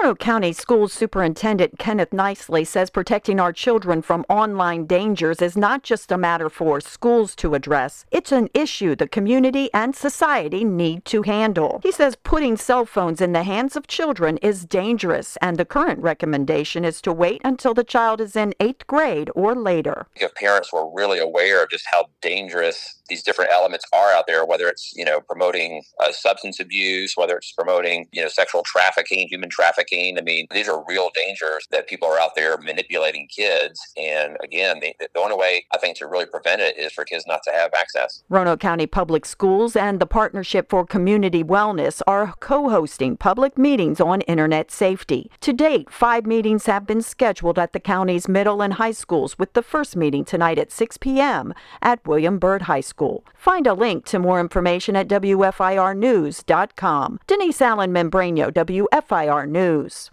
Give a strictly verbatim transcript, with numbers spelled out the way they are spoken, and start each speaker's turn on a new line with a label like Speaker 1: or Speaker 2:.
Speaker 1: Roanoke County Schools Superintendent Kenneth Nicely says protecting our children from online dangers is not just a matter for schools to address. It's an issue the community and society need to handle. He says putting cell phones in the hands of children is dangerous, and the current recommendation is to wait until the child is in eighth grade or later.
Speaker 2: If parents were really aware of just how dangerous these different elements are out there, whether it's, you know, promoting uh, substance abuse, whether it's promoting, you know, sexual trafficking, human trafficking. I mean, these are real dangers that people are out there manipulating kids. And again, the, the only way I think to really prevent it is for kids not to have access.
Speaker 1: Roanoke County Public Schools and the Partnership for Community Wellness are co-hosting public meetings on internet safety. To date, five meetings have been scheduled at the county's middle and high schools, with the first meeting tonight at six p.m. at William Byrd High School. Find a link to more information at W F I R news dot com. Denise Allen Membrano, W F I R News.